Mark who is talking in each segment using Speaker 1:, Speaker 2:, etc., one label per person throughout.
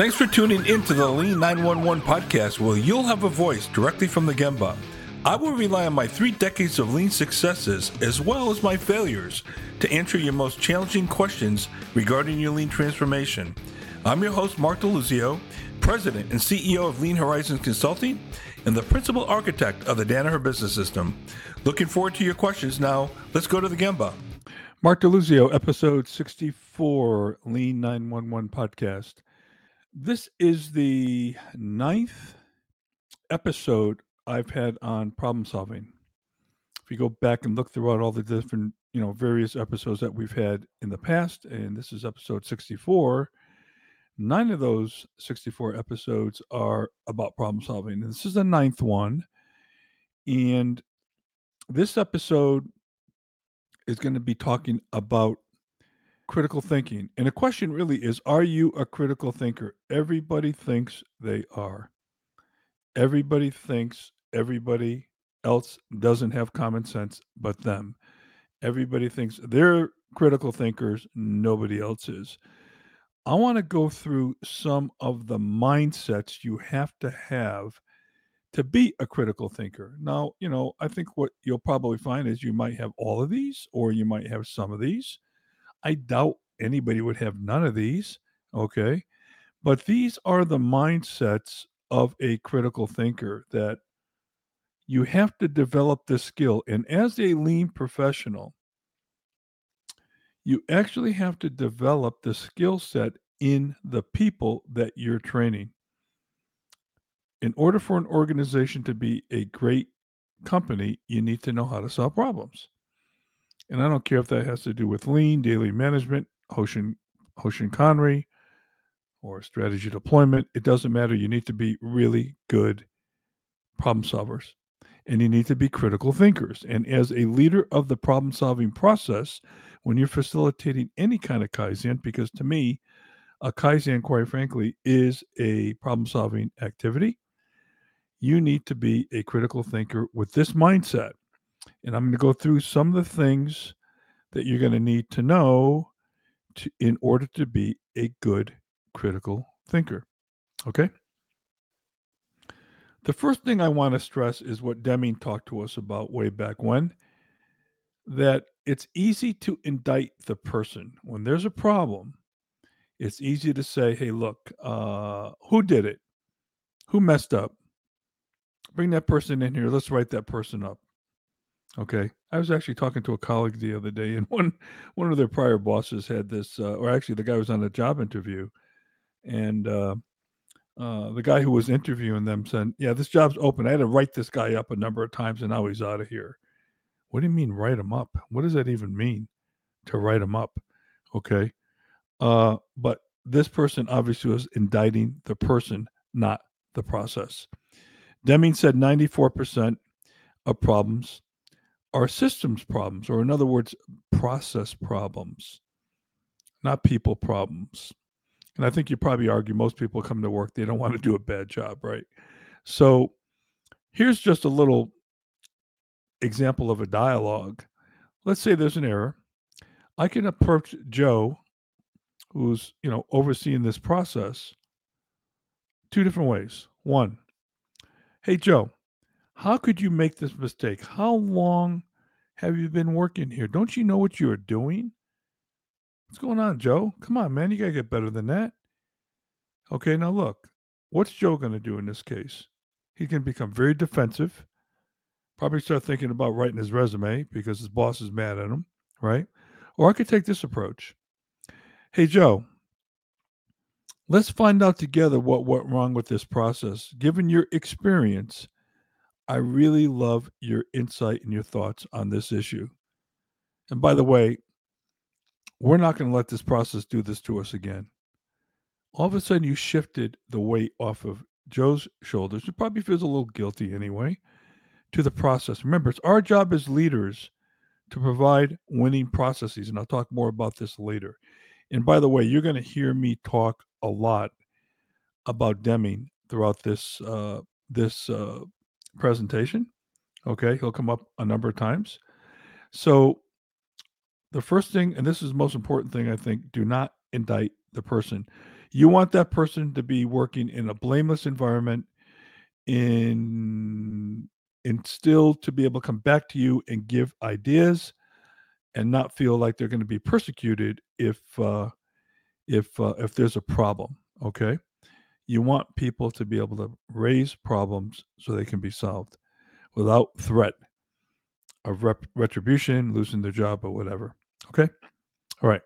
Speaker 1: Thanks for tuning in to the Lean 911 podcast, where you'll have a voice directly from the Gemba. I will rely on my 3 decades of lean successes as well as my failures to answer your most challenging questions regarding your lean transformation. I'm your host, Mark DeLuzio, President and CEO of Lean Horizons Consulting and the Principal Architect of the Danaher Business System. Looking forward to your questions. Now, let's go to the Gemba. Mark DeLuzio, episode 64, Lean 911 podcast. This is the 9th episode I've had on problem solving. If you go back and look throughout all the different, various episodes that we've had in the past, and this is episode 64, 9 of those 64 episodes are about problem solving. And this is the 9th one. And this episode is going to be talking about critical thinking. And the question really is, are you a critical thinker? Everybody thinks they are. Everybody thinks everybody else doesn't have common sense but them. Everybody thinks they're critical thinkers. Nobody else is. I want to go through some of the mindsets you have to be a critical thinker. Now, I think what you'll probably find is you might have all of these, or you might have some of these. I doubt anybody would have none of these, okay? But these are the mindsets of a critical thinker that you have to develop this skill. And as a lean professional, you actually have to develop the skill set in the people that you're training. In order for an organization to be a great company, you need to know how to solve problems. And I don't care if that has to do with lean, daily management, Hoshin Conry, or strategy deployment. It doesn't matter. You need to be really good problem solvers. And you need to be critical thinkers. And as a leader of the problem-solving process, when you're facilitating any kind of Kaizen, because to me, a Kaizen, quite frankly, is a problem-solving activity, you need to be a critical thinker with this mindset. And I'm going to go through some of the things that you're going to need to know in order to be a good critical thinker. Okay? The first thing I want to stress is what Deming talked to us about way back when, that it's easy to indict the person. When there's a problem, it's easy to say, hey, look, who did it? Who messed up? Bring that person in here. Let's write that person up. Okay. I was actually talking to a colleague the other day, and one of their prior bosses had this, or actually the guy was on a job interview, and the guy who was interviewing them said, yeah, this job's open. I had to write this guy up a number of times, and now he's out of here. What do you mean write him up? What does that even mean, to write him up? Okay. But this person obviously was indicting the person, not the process. Deming said 94% of problems are systems problems, or in other words, process problems, not people problems. And I think you probably argue most people come to work, they don't want to do a bad job, right? So here's just a little example of a dialogue. Let's say there's an error. I can approach Joe, who's, overseeing this process, 2 different ways. 1, hey, Joe, how could you make this mistake? How long have you been working here? Don't you know what you are doing? What's going on, Joe? Come on, man. You got to get better than that. Okay, now look, what's Joe going to do in this case? He's going to become very defensive, probably start thinking about writing his resume because his boss is mad at him, right? Or I could take this approach. Hey, Joe, let's find out together what went wrong with this process. Given your experience, I really love your insight and your thoughts on this issue. And by the way, we're not going to let this process do this to us again. All of a sudden, you shifted the weight off of Joe's shoulders, who probably feels a little guilty anyway, to the process. Remember, it's our job as leaders to provide winning processes, and I'll talk more about this later. And by the way, you're going to hear me talk a lot about Deming throughout this presentation. Okay, he'll come up a number of times. So the first thing, and this is the most important thing, I think, do not indict the person. You want that person to be working in a blameless environment, in and still to be able to come back to you and give ideas and not feel like they're going to be persecuted if there's a problem. Okay, you want people to be able to raise problems so they can be solved without threat of retribution, losing their job, or whatever. Okay, all right.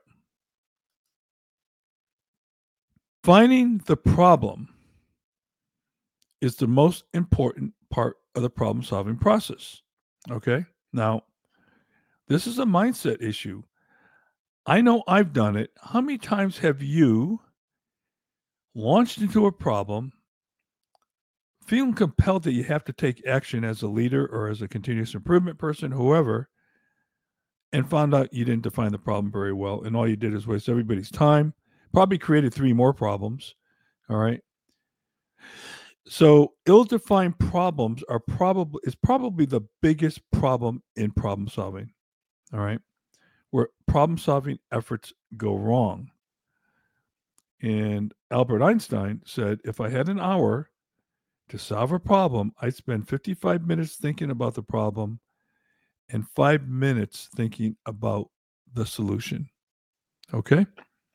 Speaker 1: Finding the problem is the most important part of the problem solving process. Okay, now this is a mindset issue. I know I've done it. How many times have you launched into a problem, feeling compelled that you have to take action as a leader or as a continuous improvement person, whoever, and found out you didn't define the problem very well, and all you did is waste everybody's time, probably created 3 more problems, all right? So, ill-defined problems is probably the biggest problem in problem solving, all right? Where problem solving efforts go wrong. And Albert Einstein said, if I had an hour to solve a problem, I'd spend 55 minutes thinking about the problem and 5 minutes thinking about the solution. Okay?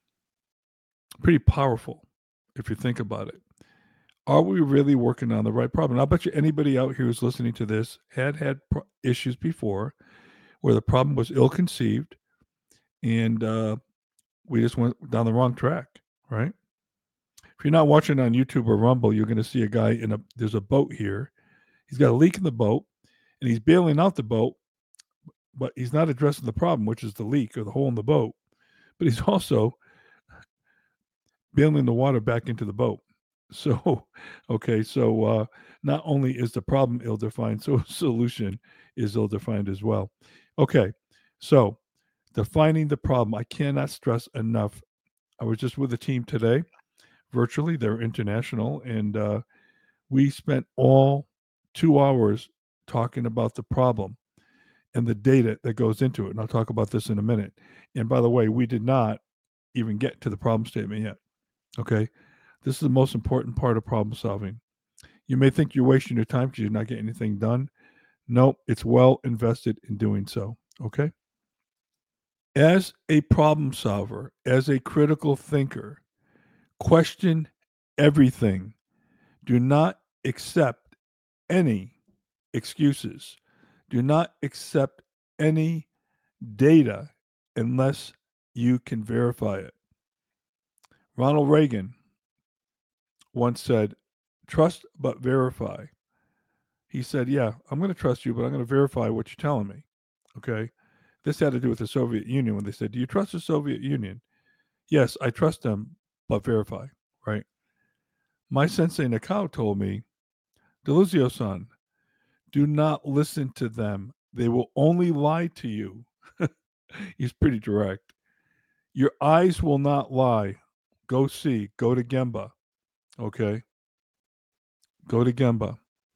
Speaker 1: Pretty powerful if you think about it. Are we really working on the right problem? And I'll bet you anybody out here who's listening to this had issues before where the problem was ill conceived and we just went down the wrong track, right? If you're not watching on YouTube or Rumble, you're going to see a guy there's a boat here. He's got a leak in the boat and he's bailing out the boat, but he's not addressing the problem, which is the leak or the hole in the boat. But he's also bailing the water back into the boat. So, okay, so not only is the problem ill defined, so solution is ill defined as well. Okay, so defining the problem, I cannot stress enough. I was just with a team today, virtually. They're international, and we spent all 2 hours talking about the problem and the data that goes into it. And I'll talk about this in a minute. And by the way, we did not even get to the problem statement yet. Okay. This is the most important part of problem solving. You may think you're wasting your time because you're not getting anything done. No, it's well invested in doing so. Okay. As a problem solver, as a critical thinker, question everything. Do not accept any excuses. Do not accept any data unless you can verify it. Ronald Reagan once said, trust but verify. He said, yeah, I'm going to trust you, but I'm going to verify what you're telling me. Okay. This had to do with the Soviet Union when they said, do you trust the Soviet Union? Yes, I trust them, but verify, right? My sensei Nakao told me, Deluzio-san, do not listen to them. They will only lie to you. He's pretty direct. Your eyes will not lie. Go see. Go to Gemba. Okay. Go to Gemba.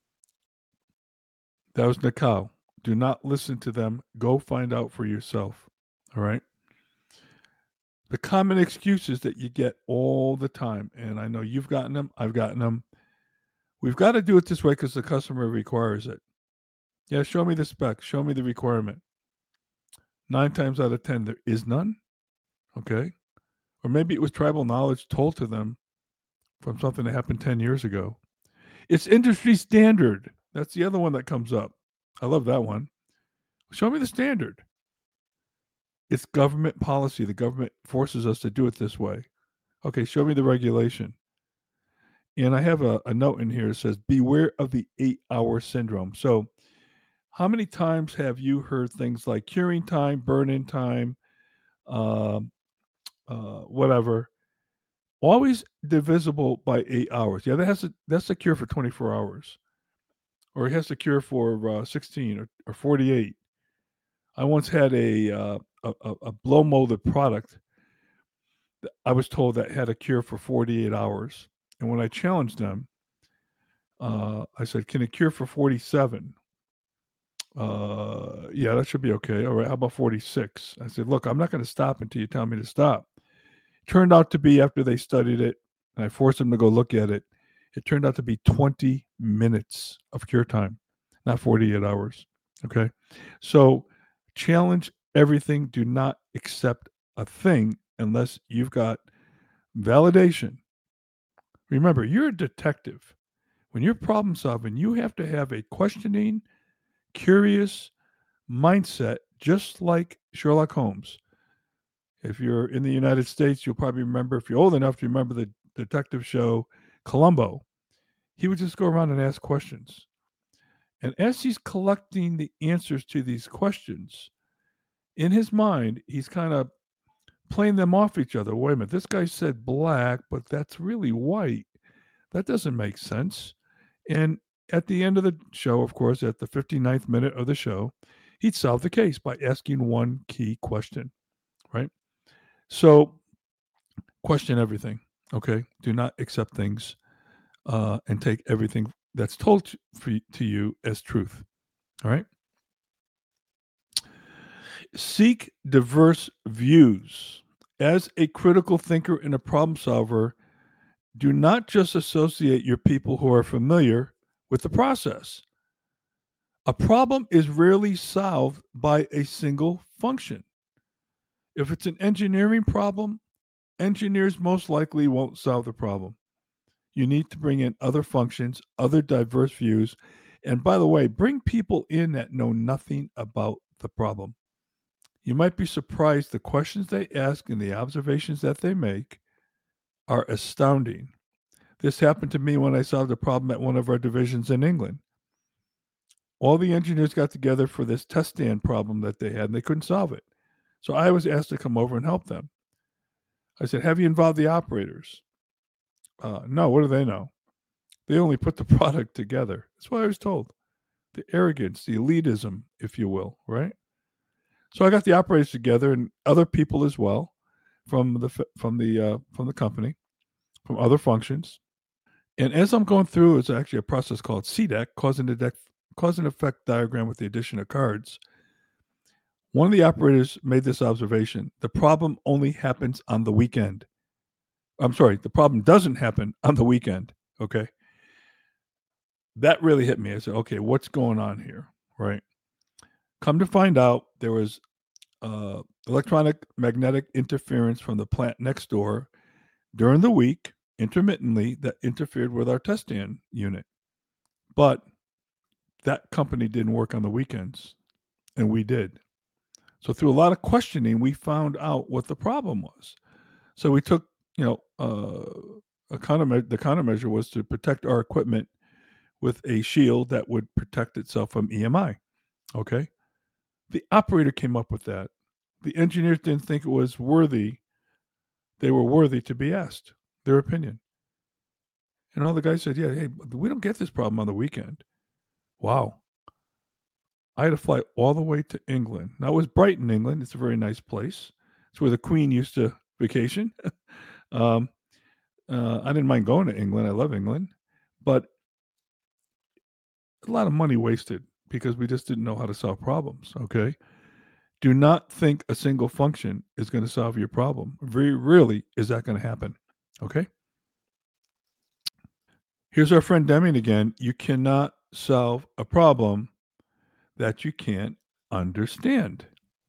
Speaker 1: That was Nakao. Do not listen to them. Go find out for yourself. All right. The common excuses that you get all the time, and I know you've gotten them, I've gotten them. We've got to do it this way because the customer requires it. Yeah, show me the spec. Show me the requirement. 9 times out of 10, there is none. Okay. Or maybe it was tribal knowledge told to them from something that happened 10 years ago. It's industry standard. That's the other one that comes up. I love that one. Show me the standard. It's government policy. The government forces us to do it this way. Okay, show me the regulation. And I have a note in here that says, beware of the 8-hour syndrome. So, how many times have you heard things like curing time, burn-in time, whatever, always divisible by 8 hours? Yeah, that's a cure for 24 hours. Or it has a cure for 16 or 48. I once had a blow molded product that I was told that had a cure for 48 hours. And when I challenged them, I said, can it cure for 47? Yeah, that should be okay. All right, how about 46? I said, look, I'm not going to stop until you tell me to stop. Turned out to be, after they studied it, and I forced him to go look at it. It turned out to be 20 minutes of cure time, not 48 hours. Okay. So challenge everything. Do not accept a thing unless you've got validation. Remember, you're a detective. When you're problem solving, you have to have a questioning, curious mindset, just like Sherlock Holmes. If you're in the United States, you'll probably remember, if you're old enough to remember the detective show Columbo, he would just go around and ask questions. And as he's collecting the answers to these questions, in his mind, he's kind of playing them off each other. Wait a minute, this guy said black, but that's really white. That doesn't make sense. And at the end of the show, of course, at the 59th minute of the show, he'd solve the case by asking one key question, right? So question everything, okay? Do not accept things and take everything that's told to you as truth, all right? Seek diverse views. As a critical thinker and a problem solver, do not just associate your people who are familiar with the process. A problem is rarely solved by a single function. If it's an engineering problem, engineers most likely won't solve the problem. You need to bring in other functions, other diverse views. And by the way, bring people in that know nothing about the problem. You might be surprised the questions they ask and the observations that they make are astounding. This happened to me when I solved a problem at one of our divisions in England. All the engineers got together for this test stand problem that they had, and they couldn't solve it. So I was asked to come over and help them. I said, have you involved the operators? No, what do they know? They only put the product together. That's what I was told. The arrogance, the elitism, if you will, right? So I got the operators together and other people as well from the company, from other functions. And as I'm going through, it's actually a process called CDEC, cause and effect diagram with the addition of cards. One of the operators made this observation: the problem only happens on the weekend. I'm sorry, the problem doesn't happen on the weekend. Okay. That really hit me. I said, okay, what's going on here? Right. Come to find out, there was electronic magnetic interference from the plant next door during the week, intermittently, that interfered with our test stand unit. But that company didn't work on the weekends, and we did. So through a lot of questioning, we found out what the problem was. So we took, the countermeasure was to protect our equipment with a shield that would protect itself from EMI. Okay. The operator came up with that. The engineers didn't think it was worthy. They were worthy to be asked their opinion. And all the guys said, yeah, hey, we don't get this problem on the weekend. Wow. I had to fly all the way to England. Now, it was Brighton, England. It's a very nice place. It's where the Queen used to vacation. um, I didn't mind going to England. I love England. But a lot of money wasted because we just didn't know how to solve problems. Okay. Do not think a single function is going to solve your problem. Very rarely is that going to happen. Okay. Here's our friend Deming again. You cannot solve a problem that you can't understand.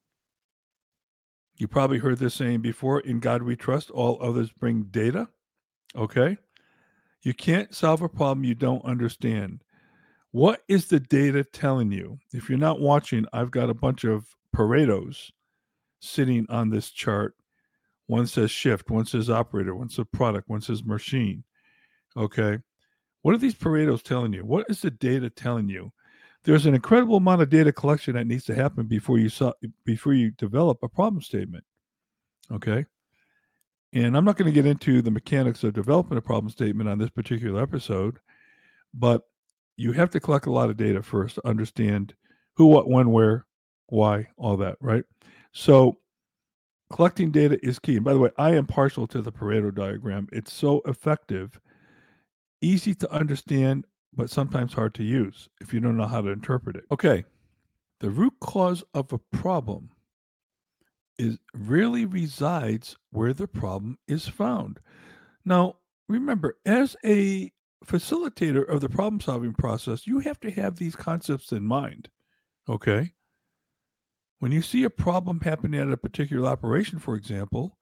Speaker 1: You probably heard this saying before: in God we trust, all others bring data. Okay. You can't solve a problem you don't understand. What is the data telling you? If you're not watching, I've got a bunch of Paretos sitting on this chart. One says shift, one says operator, one says product, one says machine. Okay. What are these Paretos telling you? What is the data telling you? There's an incredible amount of data collection that needs to happen before you develop a problem statement. Okay. And I'm not going to get into the mechanics of developing a problem statement on this particular episode, but you have to collect a lot of data first to understand who, what, when, where, why, all that, right? So collecting data is key. And by the way, I am partial to the Pareto diagram. It's so effective, easy to understand, but sometimes hard to use if you don't know how to interpret it. Okay. The root cause of a problem really resides where the problem is found. Now, remember, as a facilitator of the problem-solving process, you have to have these concepts in mind, okay? When you see a problem happening at a particular operation, for example,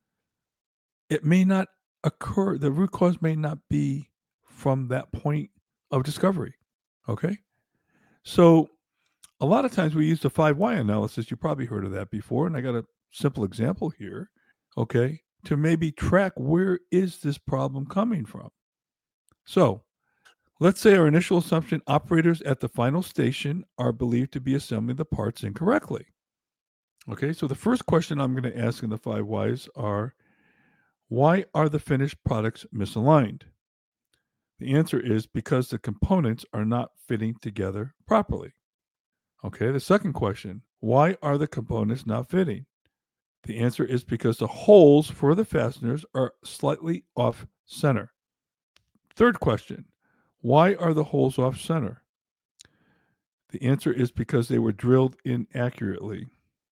Speaker 1: it may not occur, the root cause may not be from that point of discovery, okay? So a lot of times we use the 5 why analysis. You probably heard of that before, and I got a simple example here, okay, to maybe track where is this problem coming from. So let's say our initial assumption operators at the final station are believed to be assembling the parts incorrectly. Okay, so the first question I'm going to ask in the 5 whys are, why are the finished products misaligned? The answer is because the components are not fitting together properly. Okay, the second question, why are the components not fitting? The answer is because the holes for the fasteners are slightly off center. Third question, why are the holes off center? The answer is because they were drilled inaccurately.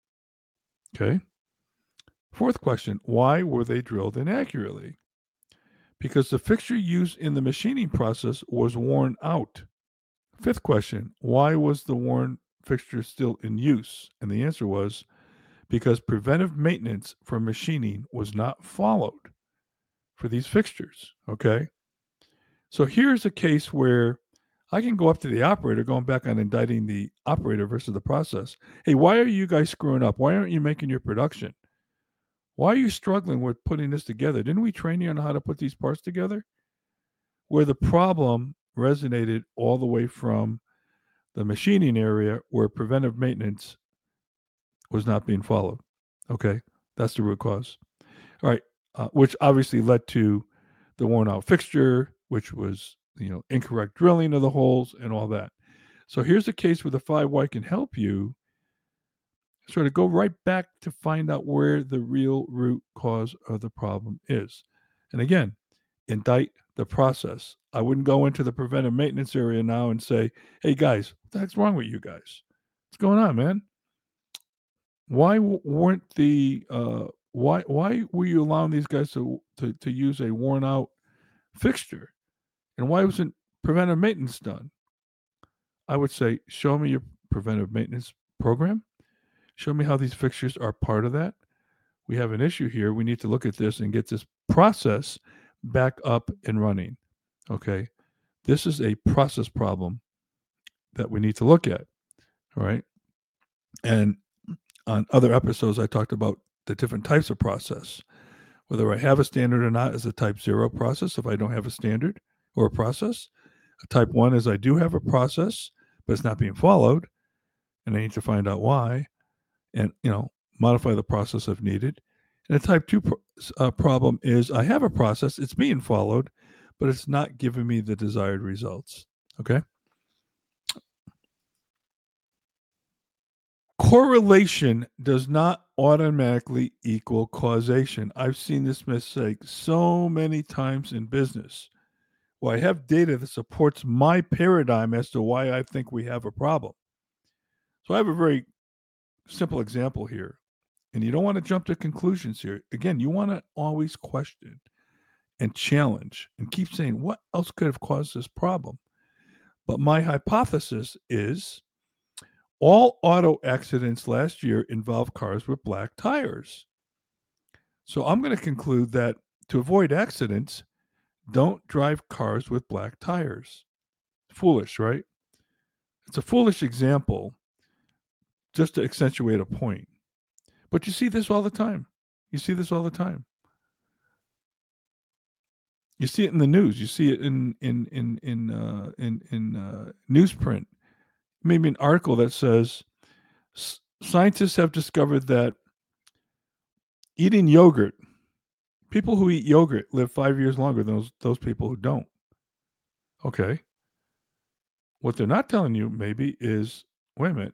Speaker 1: Okay. Fourth question, why were they drilled inaccurately? Because the fixture used in the machining process was worn out. Fifth question, why was the worn fixture still in use? And the answer was because preventive maintenance for machining was not followed for these fixtures. Okay. So here's a case where I can go up to the operator, going back on indicting the operator versus the process. Hey, why are you guys screwing up? Why aren't you making your production? Why are you struggling with putting this together? Didn't we train you on how to put these parts together? Where the problem resonated all the way from the machining area where preventive maintenance was not being followed. Okay, that's the root cause. All right, which obviously led to the worn out fixture, which was incorrect drilling of the holes and all that. So here's a case where the 5 why can help you sort of go right back to find out where the real root cause of the problem is. And again, indict the process. I wouldn't go into the preventive maintenance area now and say, hey guys, what the heck's wrong with you guys? What's going on, man? Why weren't the why were you allowing these guys to use a worn out fixture? And why wasn't preventive maintenance done? I would say, show me your preventive maintenance program. Show me how these fixtures are part of that. We have an issue here. We need to look at this and get this process back up and running. Okay. This is a process problem that we need to look at. All right. And on other episodes, I talked about the different types of process. Whether I have a standard or not is a type 0 process if I don't have a standard or a process. A type 1 is I do have a process, but it's not being followed, and I need to find out why and, modify the process if needed. And a type 2 problem is I have a process, it's being followed, but it's not giving me the desired results. Okay? Correlation does not automatically equal causation. I've seen this mistake so many times in business. Well, I have data that supports my paradigm as to why I think we have a problem. So I have a very simple example here. And you don't want to jump to conclusions here. Again, you want to always question and challenge and keep saying, what else could have caused this problem? But my hypothesis is all auto accidents last year involved cars with black tires. So I'm going to conclude that to avoid accidents, don't drive cars with black tires. Foolish, right? It's a foolish example just to accentuate a point. But you see this all the time. You see this all the time. You see it in the news. You see it in newsprint. Maybe an article that says scientists have discovered that eating yogurt, people who eat yogurt live 5 years longer than those people who don't. Okay. What they're not telling you maybe is, wait a minute,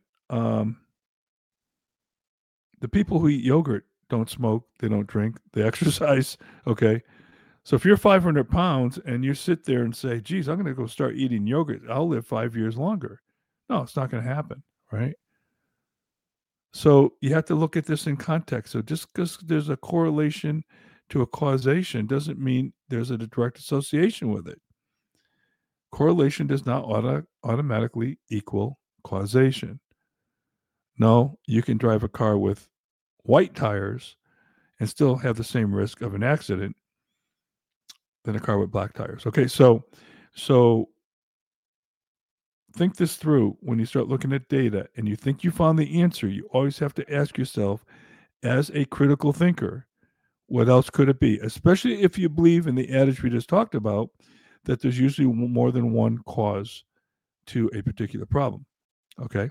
Speaker 1: the people who eat yogurt don't smoke, they don't drink, they exercise. Okay. So if you're 500 pounds and you sit there and say, geez, I'm going to go start eating yogurt, I'll live 5 years longer. No, it's not going to happen. Right. So you have to look at this in context. So just because there's a correlation to a causation doesn't mean there's a direct association with it. Correlation does not automatically equal causation. No, you can drive a car with white tires and still have the same risk of an accident than a car with black tires. Okay, so think this through when you start looking at data and you think you found the answer. You always have to ask yourself, as a critical thinker, what else could it be? Especially if you believe in the adage we just talked about, that there's usually more than one cause to a particular problem. Okay.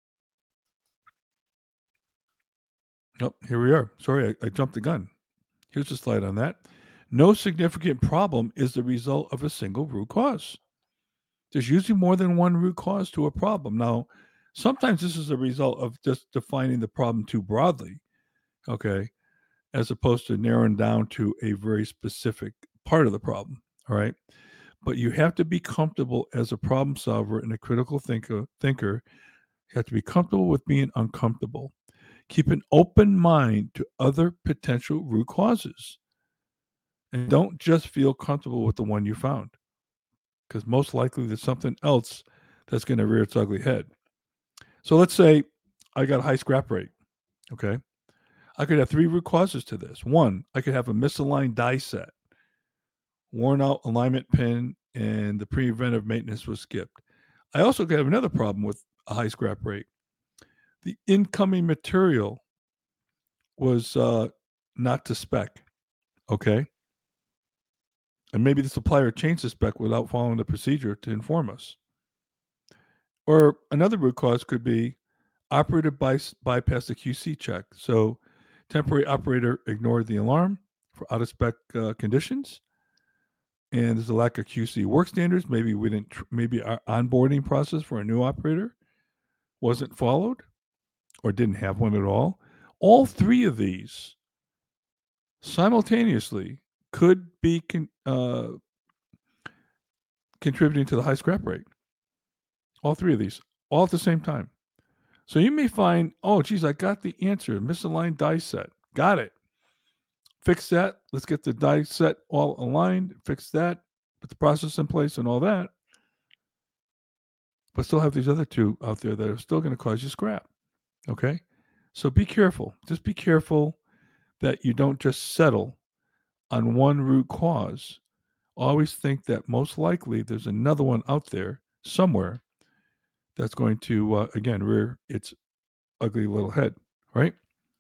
Speaker 1: Oh, here we are. Sorry, I jumped the gun. Here's a slide on that. No significant problem is the result of a single root cause. There's usually more than one root cause to a problem. Now, sometimes this is a result of just defining the problem too broadly, okay, as opposed to narrowing down to a very specific part of the problem, all right? But you have to be comfortable as a problem solver and a critical thinker. You have to be comfortable with being uncomfortable. Keep an open mind to other potential root causes. And don't just feel comfortable with the one you found, because most likely there's something else that's going to rear its ugly head. So let's say I got a high scrap rate. Okay. I could have three root causes to this. One, I could have a misaligned die set, worn out alignment pin, and the preventive maintenance was skipped. I also could have another problem with a high scrap rate. The incoming material was not to spec. Okay. And maybe the supplier changed the spec without following the procedure to inform us. Or another root cause could be operator bypassed the QC check. So temporary operator ignored the alarm for out of spec conditions, and there's a lack of QC work standards. Maybe we didn't. Maybe our onboarding process for a new operator wasn't followed, or didn't have one at all. All three of these simultaneously could be contributing to the high scrap rate. All three of these, all at the same time. So you may find, oh, geez, I got the answer. Misaligned die set. Got it. Fix that. Let's get the die set all aligned. Fix that. Put the process in place and all that. But still have these other two out there that are still going to cause you scrap. Okay? So be careful. Just be careful that you don't just settle on one root cause. Always think that most likely there's another one out there somewhere that's going to, again, rear its ugly little head, right?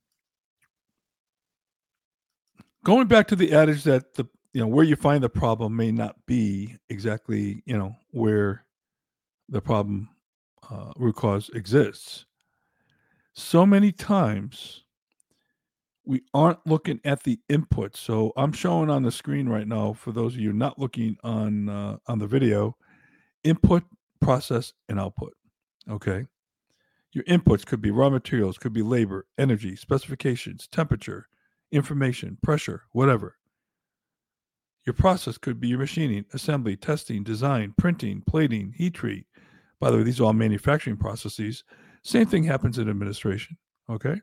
Speaker 1: Going back to the adage that where you find the problem may not be exactly where the problem root cause exists. So many times we aren't looking at the input. So I'm showing on the screen right now, for those of you not looking on the video, input, process, and output. Okay. Your inputs could be raw materials, could be labor, energy, specifications, temperature, information, pressure, whatever. Your process could be your machining, assembly, testing, design, printing, plating, heat treat. By the way, these are all manufacturing processes. Same thing happens in administration. Okay.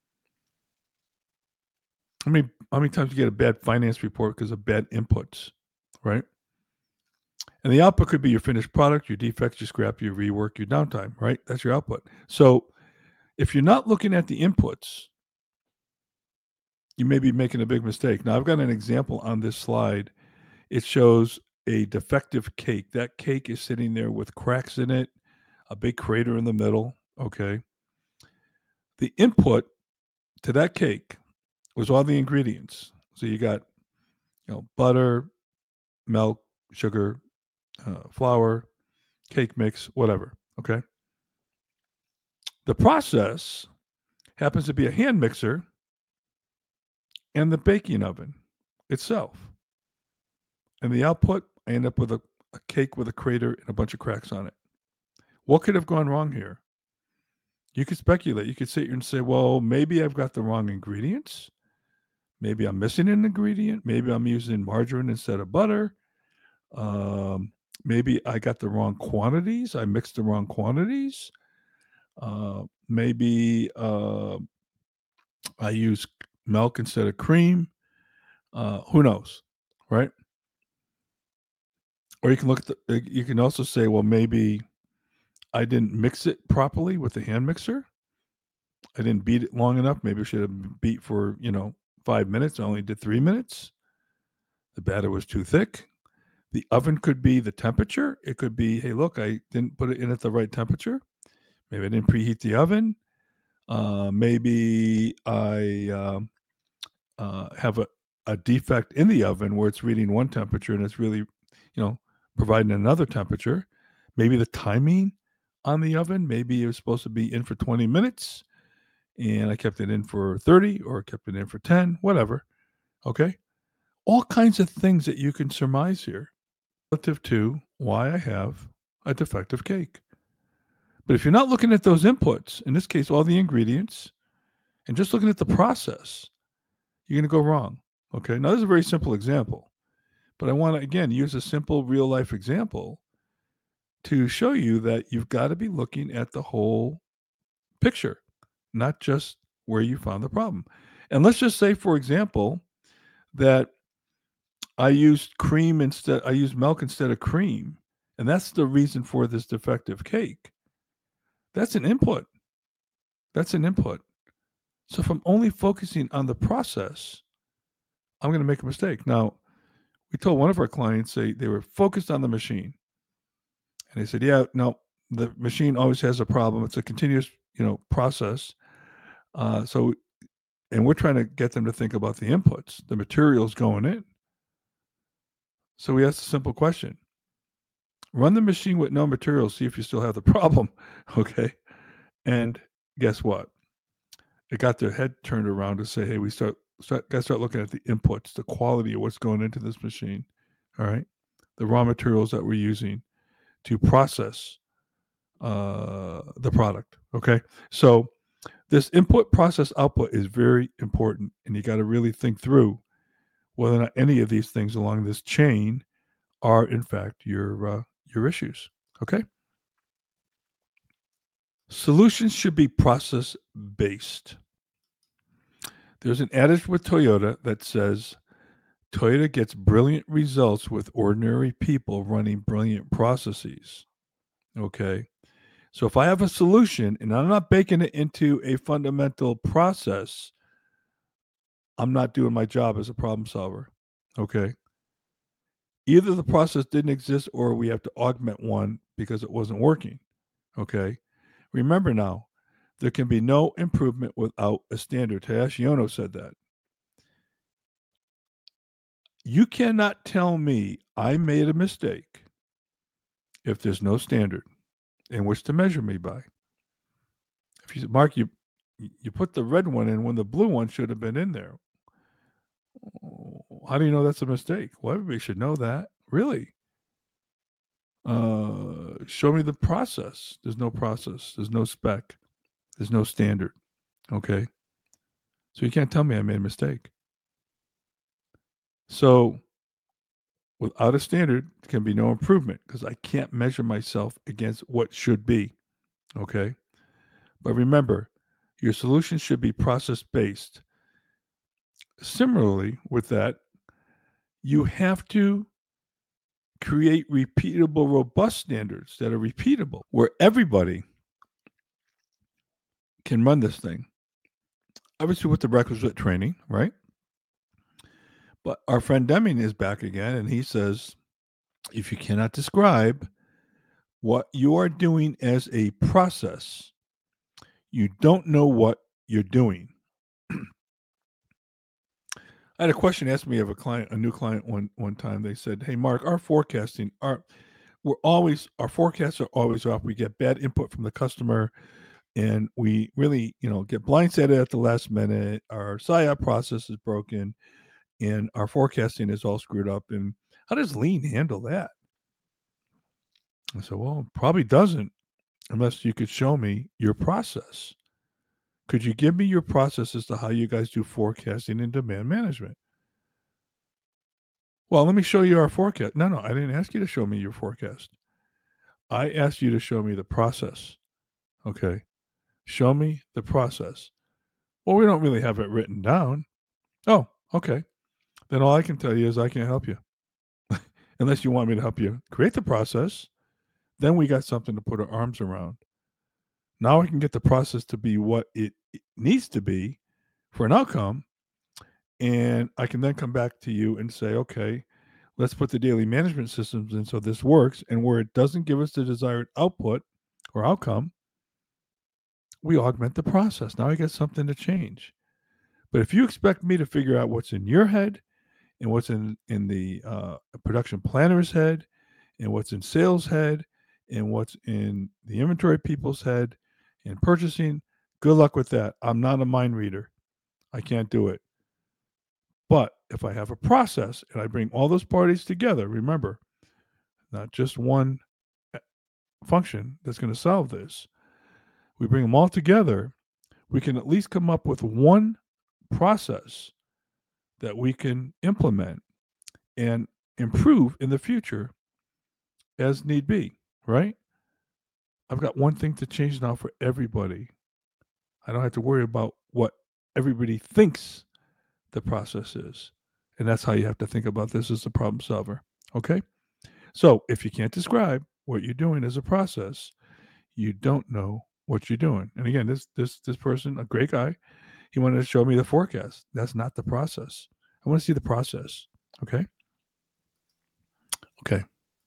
Speaker 1: How many times you get a bad finance report because of bad inputs, right? And the output could be your finished product, your defects, your scrap, your rework, your downtime, right? That's your output. So if you're not looking at the inputs, you may be making a big mistake. Now, I've got an example on this slide. It shows a defective cake. That cake is sitting there with cracks in it, a big crater in the middle. Okay. The input to that cake was all the ingredients. So you got, butter, milk, sugar, flour, cake mix, whatever. Okay. The process happens to be a hand mixer and the baking oven itself. And the output, I end up with a cake with a crater and a bunch of cracks on it. What could have gone wrong here? You could speculate. You could sit here and say, well, maybe I've got the wrong ingredients. Maybe I'm missing an ingredient. Maybe I'm using margarine instead of butter. Maybe I got the wrong quantities. I mixed the wrong quantities. Maybe I use milk instead of cream. Who knows, right? Or you can look at you can also say, well, maybe I didn't mix it properly with the hand mixer. I didn't beat it long enough. Maybe I should have beat for 5 minutes. I only did 3 minutes. The batter was too thick. The oven could be the temperature. It could be, hey, look, I didn't put it in at the right temperature. Maybe I didn't preheat the oven. Maybe I have a defect in the oven where it's reading one temperature and it's really, providing another temperature. Maybe the timing on the oven, maybe it was supposed to be in for 20 minutes and I kept it in for 30 or kept it in for 10, whatever. Okay. All kinds of things that you can surmise here relative to why I have a defective cake. But if you're not looking at those inputs, in this case, all the ingredients, and just looking at the process, you're going to go wrong. Okay. Now, this is a very simple example, but I want to, again, use a simple real life example to show you that you've got to be looking at the whole picture, not just where you found the problem. And let's just say, for example, that I used milk instead of cream, and that's the reason for this defective cake. That's an input. That's an input. So if I'm only focusing on the process, I'm going to make a mistake. Now, we told one of our clients they were focused on the machine. And they said, yeah, no, the machine always has a problem. It's a continuous, process. And we're trying to get them to think about the inputs, the materials going in. So we asked a simple question. Run the machine with no materials, see if you still have the problem. Okay. And guess what? It got their head turned around to say, hey, we got to start looking at the inputs, the quality of what's going into this machine. All right. The raw materials that we're using to process the product. Okay. So this input process output is very important. And you got to really think through whether or not any of these things along this chain are in fact your issues. Okay. Solutions should be process based. There's an adage with Toyota that says Toyota gets brilliant results with ordinary people running brilliant processes. Okay. So if I have a solution and I'm not baking it into a fundamental process, I'm not doing my job as a problem solver. Okay. Either the process didn't exist or we have to augment one because it wasn't working. Okay. Remember now, there can be no improvement without a standard. Tadashi Ono said that. You cannot tell me I made a mistake if there's no standard in which to measure me by. If you said, Mark, you put the red one in when the blue one should have been in there. How do you know that's a mistake? Well, everybody should know that. Really? Show me the process. There's no process. There's no spec. There's no standard. Okay. So you can't tell me I made a mistake. So without a standard, there can be no improvement because I can't measure myself against what should be. Okay. But remember, your solution should be process based. Similarly, with that, you have to create repeatable, robust standards that are repeatable, where everybody can run this thing. Obviously, with the requisite training, right? But our friend Deming is back again, and he says, if you cannot describe what you are doing as a process, you don't know what you're doing. I had a question asked me of a new client one time. They said, "Hey, Mark, our forecasts are always off. We get bad input from the customer, and we really, get blindsided at the last minute. Our SIOP process is broken, and our forecasting is all screwed up. And how does Lean handle that?" I said, "Well, it probably doesn't, unless you could show me your process. Could you give me your process as to how you guys do forecasting and demand management?" Well, let me show you our forecast. No, I didn't ask you to show me your forecast. I asked you to show me the process. Okay. Show me the process. Well, we don't really have it written down. Oh, okay. then all I can tell you is I can't help you. Unless you want me to help you create the process, then we got something to put our arms around. Now I can get the process to be what it needs to be for an outcome. And I can then come back to you and say, okay, let's put the daily management systems in so this works. And where it doesn't give us the desired output or outcome, we augment the process. Now I got something to change. But if you expect me to figure out what's in your head and what's in the production planner's head and what's in sales head and what's in the inventory people's head and purchasing, good luck with that. I'm not a mind reader. I can't do it. But if I have a process and I bring all those parties together, remember, not just one function that's going to solve this. We bring them all together, we can at least come up with one process that we can implement and improve in the future as need be, right? I've got one thing to change now for everybody. I don't have to worry about what everybody thinks the process is. And that's how you have to think about this as a problem solver. Okay? So if you can't describe what you're doing as a process, you don't know what you're doing. And again, this person, a great guy, he wanted to show me the forecast. That's not the process. I want to see the process. Okay? Okay.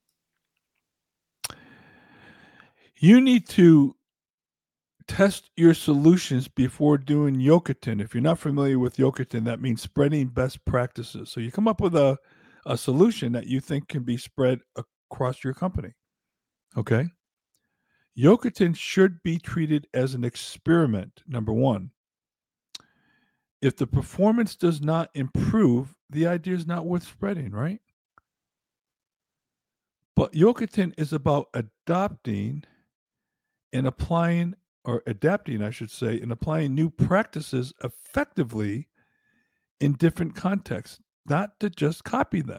Speaker 1: You need to test your solutions before doing Yokoten. If you're not familiar with Yokoten, that means spreading best practices. So you come up with a solution that you think can be spread across your company. Okay. Yokoten should be treated as an experiment, number one. If the performance does not improve, the idea is not worth spreading, right? But Yokoten is about adopting and applying, or adapting, I should say, and applying new practices effectively in different contexts, not to just copy them.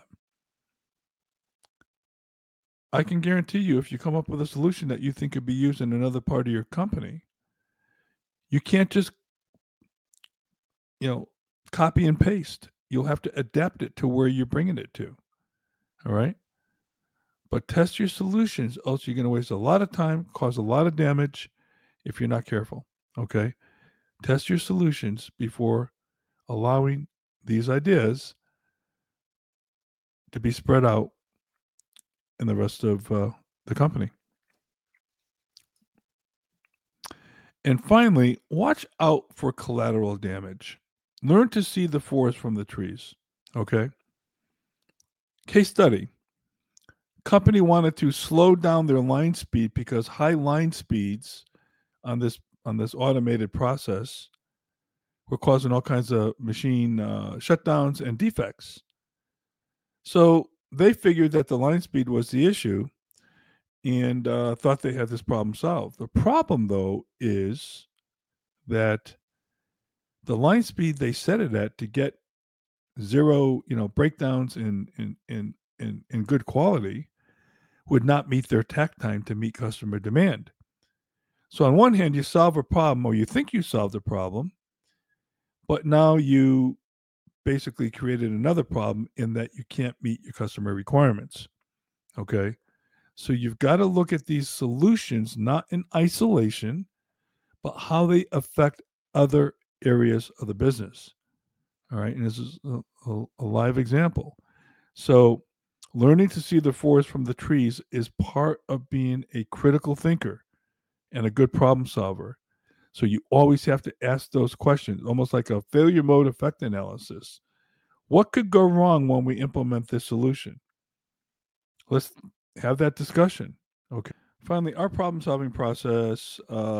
Speaker 1: I can guarantee you, if you come up with a solution that you think could be used in another part of your company, you can't just, copy and paste. You'll have to adapt it to where you're bringing it to. All right. But test your solutions, else you're going to waste a lot of time, cause a lot of damage if you're not careful. Okay. Test your solutions before allowing these ideas to be spread out in the rest of the company. And finally, watch out for collateral damage. Learn to see the forest from the trees. Okay. Case study. Company wanted to slow down their line speed because high line speeds on this automated process were causing all kinds of machine shutdowns and defects. So they figured that the line speed was the issue and thought they had this problem solved. The problem, though, is that the line speed they set it at to get zero, breakdowns in good quality would not meet their takt time to meet customer demand. So on one hand, you solve a problem, or you think you solved a problem, but now you basically created another problem in that you can't meet your customer requirements. Okay. So you've got to look at these solutions not in isolation, but how they affect other areas of the business. All right. And this is a live example. So learning to see the forest from the trees is part of being a critical thinker and a good problem solver. So you always have to ask those questions, almost like a failure mode effect analysis. What could go wrong when we implement this solution? Let's have that discussion. Okay. Finally, our problem solving process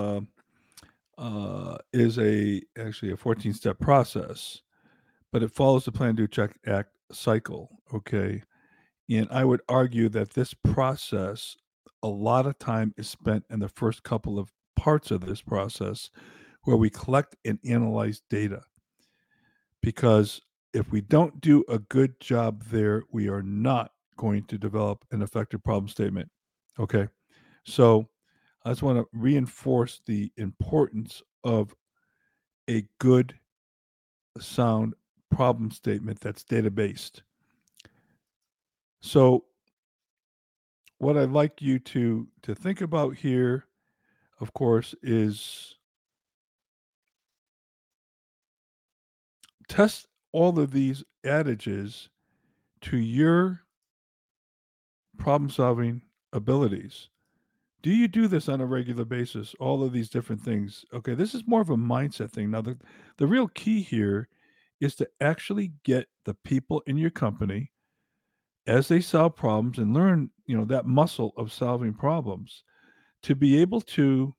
Speaker 1: is actually a 14-step process, but it follows the plan, do, check, act cycle. Okay. And I would argue that this process, a lot of time is spent in the first couple of parts of this process where we collect and analyze data. Because if we don't do a good job there, we are not going to develop an effective problem statement. Okay. So I just want to reinforce the importance of a good, sound problem statement that's data-based. So what I'd like you to think about here, of course, is test all of these adages to your problem-solving abilities. Do you do this on a regular basis? All of these different things. Okay, this is more of a mindset thing. Now, the real key here is to actually get the people in your company as they solve problems and learn, that muscle of solving problems to be able to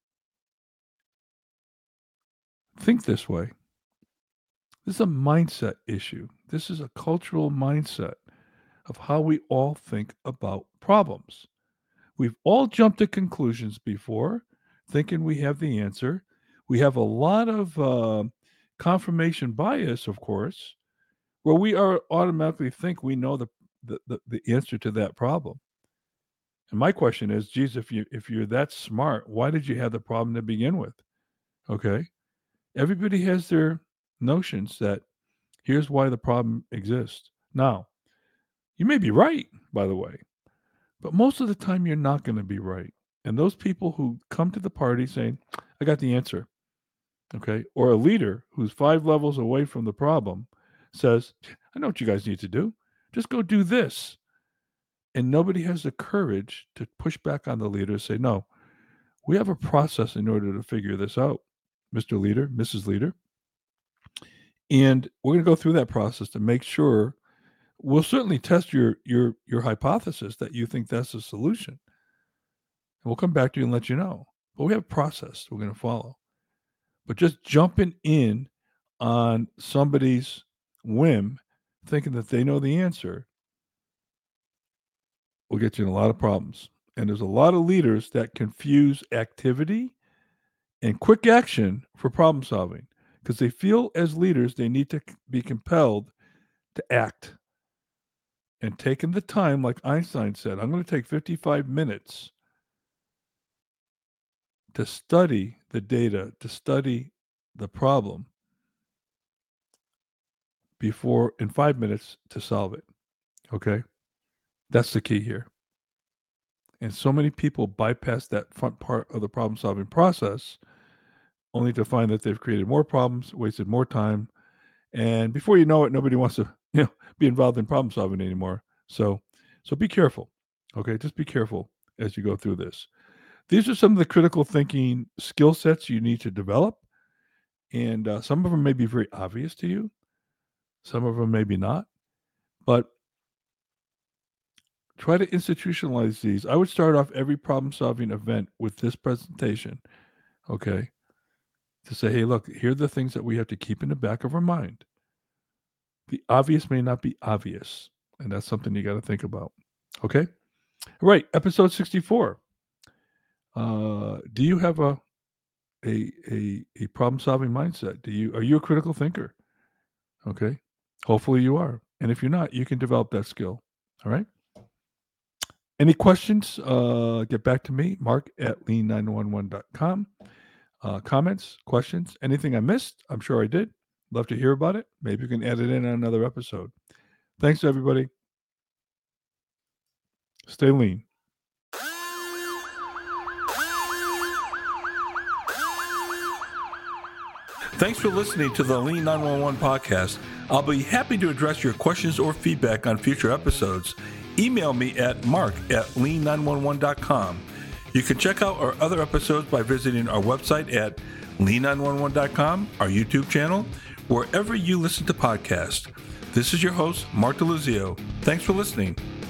Speaker 1: think this way. This is a mindset issue. This is a cultural mindset of how we all think about problems. We've all jumped to conclusions before, thinking we have the answer. We have a lot of confirmation bias, of course, where we automatically think we know the answer to that problem. And my question is, geez, if you're that smart, why did you have the problem to begin with? Okay, everybody has their notions that here's why the problem exists. Now, you may be right, by the way, but most of the time you're not going to be right. And those people who come to the party saying, I got the answer, okay, or a leader who's 5 levels away from the problem says, I know what you guys need to do. Just go do this. And nobody has the courage to push back on the leader and say, no, we have a process in order to figure this out, Mr. Leader, Mrs. Leader. And we're going to go through that process to make sure. We'll certainly test your hypothesis that you think that's the solution. And we'll come back to you and let you know. But we have a process we're going to follow. But just jumping in on somebody's whim, thinking that they know the answer, will get you in a lot of problems. And there's a lot of leaders that confuse activity and quick action for problem solving because they feel as leaders they need to be compelled to act. And taking the time, like Einstein said, I'm going to take 55 minutes to study the data, to study the problem before, in 5 minutes, to solve it. Okay? That's the key here. And so many people bypass that front part of the problem-solving process only to find that they've created more problems, wasted more time, and before you know it, nobody wants to, be involved in problem solving anymore. So be careful. Okay, just be careful as you go through this. These are some of the critical thinking skill sets you need to develop, and some of them may be very obvious to you. Some of them maybe not, but try to institutionalize these. I would start off every problem-solving event with this presentation, okay, to say, hey, look, here are the things that we have to keep in the back of our mind. The obvious may not be obvious, and that's something you got to think about, okay? All right, episode 64. Do you have a problem-solving mindset? Are you a critical thinker? Okay, hopefully you are. And if you're not, you can develop that skill, all right? Any questions? Get back to me, Mark at lean911.com. Comments, questions, anything I missed? I'm sure I did. Love to hear about it. Maybe you can add it in on another episode. Thanks, everybody. Stay lean. Thanks for listening to the Lean 911 podcast. I'll be happy to address your questions or feedback on future episodes. Email me at mark@lean911.com. You can check out our other episodes by visiting our website at lean911.com, our YouTube channel, wherever you listen to podcasts. This is your host, Mark DeLuzio. Thanks for listening.